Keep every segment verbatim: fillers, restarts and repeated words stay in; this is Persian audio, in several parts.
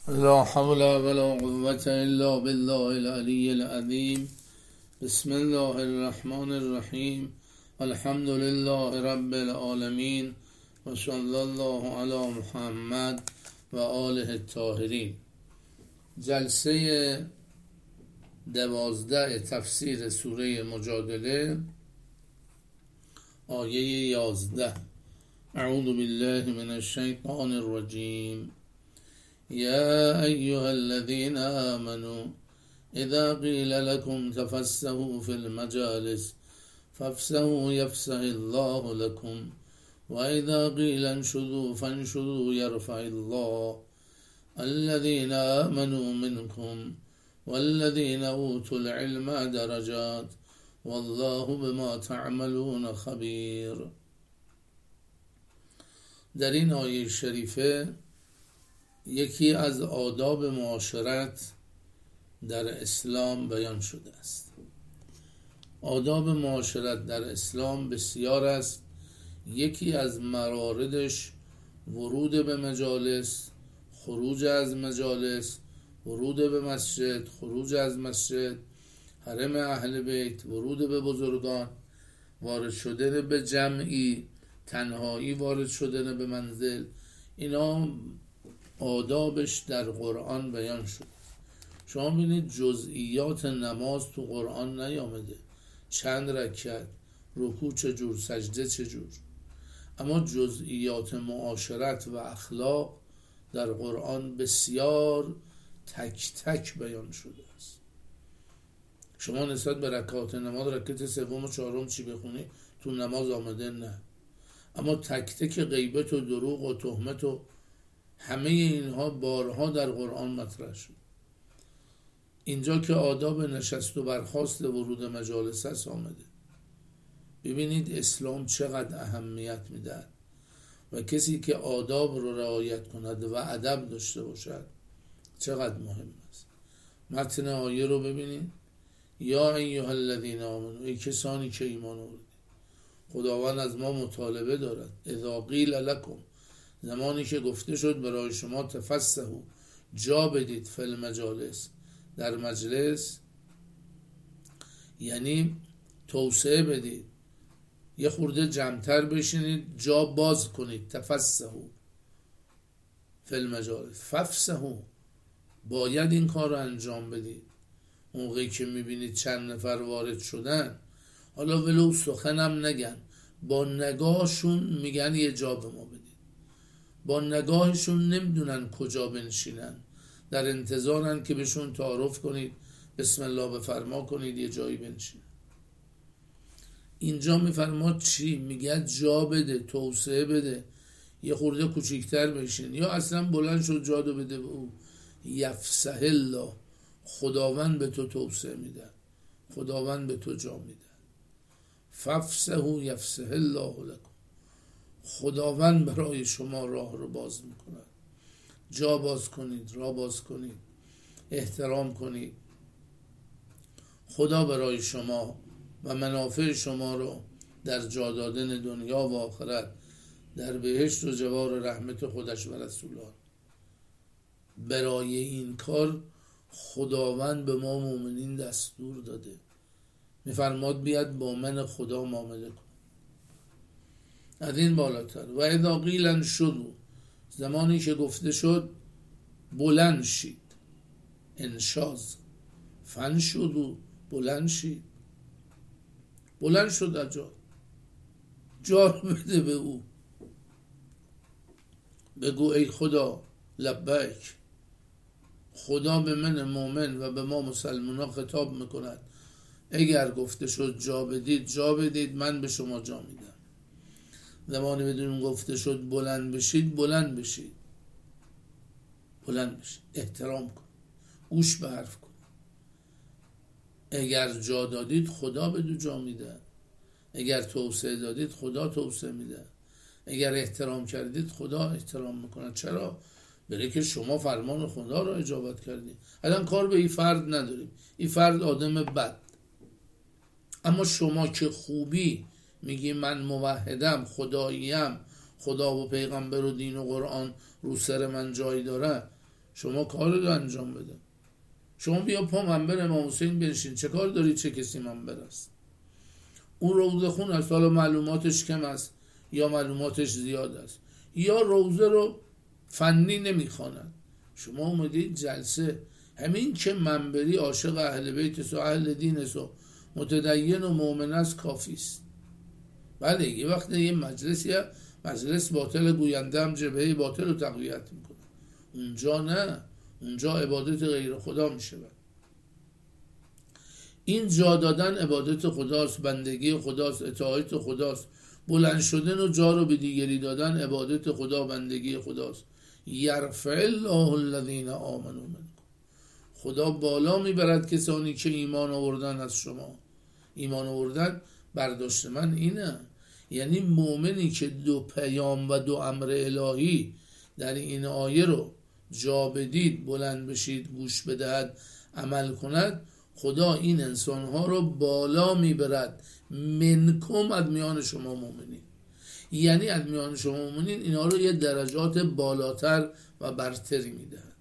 لا حول ولا قوة إلا بالله العلي العظيم. بسم الله الرحمن الرحیم. الحمد لله رب العالمین و صلی الله علی محمد و آله الطاهرین. جلسه دوازده تفسیر سوره مجادله، آیه یازده. اعوذ بالله من الشیطان الرجیم. يا أيها الذين آمنوا إذا قيل لكم تفسحوا في المجالس فافسحوا يفسح الله لكم وإذا قيل انشزوا فانشزوا يرفع الله الذين آمنوا منكم والذين أوتوا العلم درجات والله بما تعملون خبير. در این آیه شریفه یکی از آداب معاشرت در اسلام بیان شده است. آداب معاشرت در اسلام بسیار است. یکی از مواردش ورود به مجالس، خروج از مجالس، ورود به مسجد، خروج از مسجد، حرم اهل بیت، ورود به بزرگان، وارد شدن به جمعی، تنهایی وارد شدن به منزل. اینا آدابش در قرآن بیان شد. شما ببینید جزئیات نماز تو قرآن نیامده، چند رکعت، رکوع چجور، سجده چجور، اما جزئیات معاشرت و اخلاق در قرآن بسیار تک تک بیان شده است. شما نسبت به رکعات نماز، رکعت سوم و چهارم چی بخونی تو نماز آمده؟ نه. اما تک تک غیبت و دروغ و تهمت و همه اینها بارها در قرآن مطرح شد. اینجا که آداب نشست و برخاست ورود مجالس است آمده. ببینید اسلام چقدر اهمیت میده و کسی که آداب رو رعایت کند و ادب داشته باشد چقدر مهم است. متن آیه رو ببینید. یا ایها الذین آمنوا، ای کسانی که ایمان آوردید. خداوند از ما مطالبه دارد. اذا قیل لکم، زمانی که گفته شد برای شما تفسحوا، جا بدید، فی المجالس، در مجلس، یعنی توسعه بدید، یه خورده جمعتر بشینید، جا باز کنید. تفسحوا فی المجالس، فافسحوا، باید این کار رو انجام بدید. موقعی که میبینید چند نفر وارد شدن، حالا ولو سخنم نگن، با نگاهشون میگن یه جا به ما بدید. با نگاهشون نمیدونن کجا بنشینن، در انتظارن که بهشون تعارف کنید، بسم الله بفرما کنید یه جایی بنشینن. اینجا میفرما چی؟ میگه جا بده، توسعه بده، یه خورده کوچیکتر بشین، یا اصلا بلند شد جادو بده به او. یفسح الله، خداوند به تو توسعه میده، خداوند به تو جا میده. فافسحوا یفسح الله لکم، خداوند برای شما راه رو باز میکند. جا باز کنید، راه باز کنید، احترام کنید. خدا برای شما و منافع شما رو در جا دادن دنیا و آخرت، در بهشت و جوار رحمت خودش و رسولان. برای این کار خداوند به ما مؤمنین دستور داده، میفرماد بیاد با من خدا معامله کن. از این بالاتر، و اذا قیل انشزوا، زمانی که گفته شد بلند شید، انشاز، فانشزوا، بلند شید، بلند شد از جا، جا بده به او، بگو ای خدا لبیک. خدا به من مؤمن و به ما مسلمان خطاب میکند. اگر گفته شد جا بدید، جا بدید، من به شما جا میدم. زمانی بدون گفته شد بلند بشید، بلند بشید، بلند بشید، احترام کن، گوش به حرف کن. اگر جا دادید خدا به دو جا میده، اگر توسعه دادید خدا توسعه میده، اگر احترام کردید خدا احترام میکنه. چرا؟ برای که شما فرمان خدا را اجابت کردید. الان کار به این فرد نداریم، این فرد آدم بد، اما شما که خوبی میگی من موحدم، خداییم، خدا و پیغمبر و دین و قرآن رو سر من جای داره، شما کار رو انجام بده. شما بیا پا منبر امام حسین بنشین، چه کار داری؟ چه کسی منبر است؟ اون روضه خون است، حالا معلوماتش کم است یا معلوماتش زیاد است، یا روضه رو فنی نمیخواند. شما اومدید جلسه، همین که منبری عاشق اهل بیت است و اهل دین است و متدین و مؤمن است کافی است. بله یه وقت یه مجلس یا مجلس باطل گوینده هم جبهه باطل رو تقویت میکنه، اونجا نه، اونجا عبادت غیر خدا میشه. این جا دادن عبادت خداست، بندگی خداست، اطاعت خداست. بلند شدن و جا رو به دیگری دادن عبادت خدا، بندگی خداست. یرفع الله الذین آمنوا منکم، خدا بالا میبرد کسانی که ایمان آوردن از شما. ایمان آوردن برداشت من اینه، یعنی مؤمنی که دو پیام و دو امر الهی در این آیه رو جا بدید، بلند بشید، گوش بدهد، عمل کند، خدا این انسانها رو بالا میبرد. منکم، از میان شما مؤمنین، یعنی از میان شما مؤمنین اینا رو یه درجات بالاتر و برتری میدهد.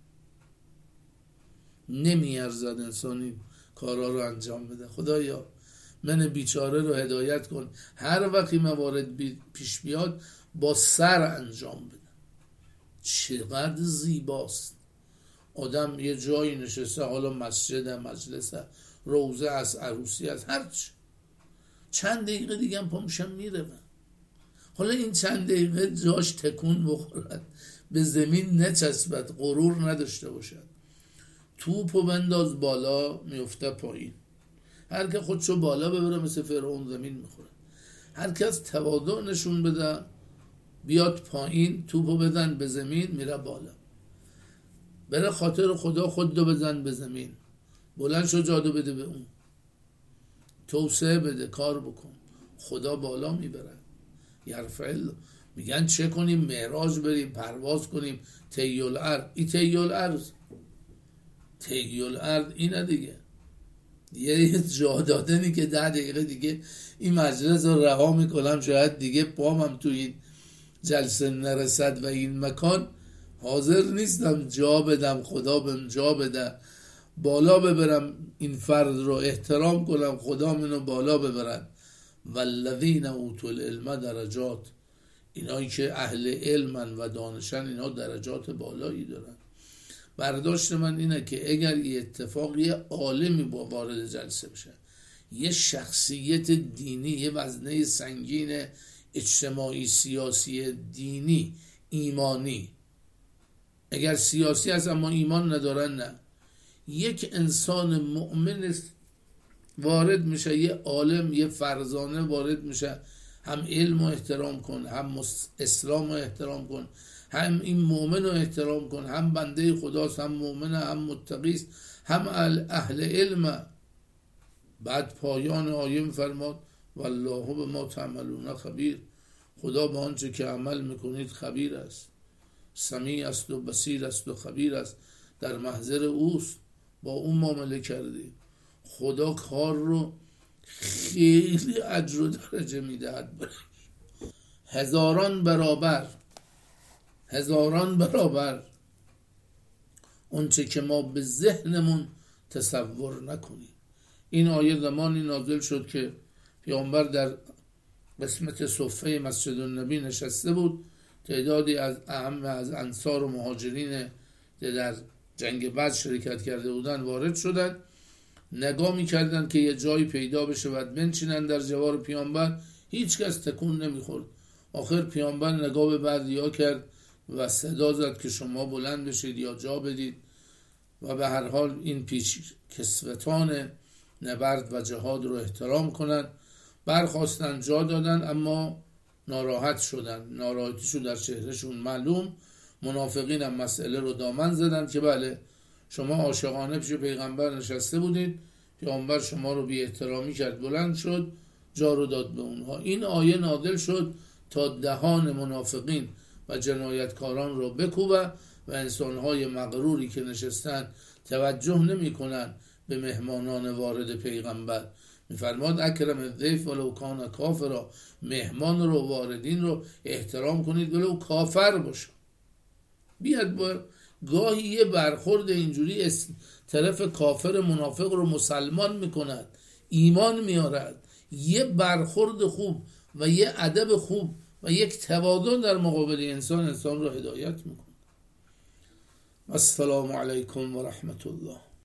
نمیارزد انسانی کارا رو انجام بده. خدایا من بیچاره رو هدایت کن، هر وقتی موارد پیش بیاد با سر انجام بده. چقدر زیباست آدم یه جایی نشسته، حالا مسجد، مجلس، روضه است، عروسی است، هرچی، چند دقیقه دیگه هم پا میشم میره. حالا این چند دقیقه جاش تکون بخورد، به زمین نچسبد، غرور نداشته باشد، توپو بنداز بالا میفته پایین. هر که خودشو بالا ببره مثل فرعون زمین میخوره. هر کس تواضع نشون بده بیاد پایین، توپو بزن به زمین میره بالا. بره خاطر خدا خودتو بزن به زمین، بلند شو جادو بده به اون، توسعه بده، کار بکن، خدا بالا میبره. یرفع الله. میگن چه کنیم؟ معراج بریم، پرواز کنیم، طی الارض. این طی الارض، طی الارض اینه دیگه، یه جا دادنی که ده دقیقه دیگه این مجلس رو رها میکنم، شاید دیگه پامم تو این جلسه نرسد و این مکان حاضر نیستم جا بدم، خدا بهم جا بده، بالا ببرم این فرد رو، احترام کنم، خدا منو بالا ببرد. والذین اوتوا العلم درجات، اینایی که اهل علمن و دانشن اینا درجات بالایی دارن. برداشت من اینه که اگر یه اتفاق یه عالمی با وارد جلسه بشه، یه شخصیت دینی، یه وزنه سنگین اجتماعی، سیاسی، دینی، ایمانی، اگر سیاسی هست اما ایمان ندارن، نه، یک انسان مؤمن وارد میشه، یه عالم، یه فرزانه وارد میشه، هم علم رو احترام کن، هم اسلام رو احترام کن، هم این مؤمن رو احترام کن، هم بنده خداست، هم مؤمن، هم متقیست، هم اهل علم. بعد پایان آیه میفرماد والله بما تعملون خبیر، خدا به آنچه که عمل میکنید خبیر است، سمیع است و بصیر است و خبیر است، در محضر اوست، با اون معامله کردید. خدا کار رو خیلی اجر و درجه میدهد، هزاران برابر، هزاران برابر اون چه که ما به ذهنمون تصور نکنیم. این آیه زمانی نازل شد که پیامبر در قسمت صفه مسجد النبی نشسته بود، تعدادی از اهم از انصار و مهاجرین که در جنگ بدر شرکت کرده بودن وارد شدند. نگاه می‌کردند که یه جایی پیدا بشه و بنشینن در جوار پیامبر، هیچ کس تکون نمی‌خورد. آخر پیامبر نگاه به بعضیا کرد و صدا زد که شما بلند بشید یا جا بدید و به هر حال این پیش کسوتان نبرد و جهاد رو احترام کنند. برخواستن، جا دادن، اما ناراحت شدن، ناراحتیشون در چهرهشون معلوم. منافقین هم مسئله رو دامن زدن که بله شما عاشقانه پیش پیغمبر نشسته بودید، پیغمبر شما رو بی احترامی کرد، بلند شد، جا رو داد به اونها. این آیه نازل شد تا دهان منافقین و جنایتکاران رو بکوبه و انسانهای مغروری که نشستن توجه نمی کنن به مهمانان وارد پیغمبر. میفرماد اکرم الضیف ولو کان کافرا، مهمان رو، واردین رو احترام کنید ولو کافر باشه. بیاد با گاهی یه برخورد اینجوری طرف کافر منافق رو مسلمان میکند، ایمان میارد. یه برخورد خوب و یه ادب خوب و یک توازن در مقابل انسان انسان رو هدایت میکنه. السلام علیکم و رحمت الله.